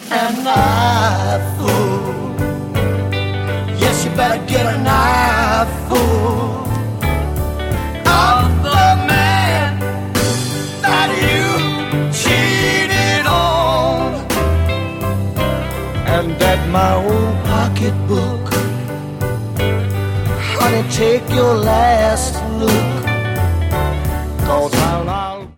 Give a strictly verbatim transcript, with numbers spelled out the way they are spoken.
an eyeful. Yes, you better get an eyeful of the man that you cheated on, and that my old pocketbook. Honey, take your last look, 'cause I'll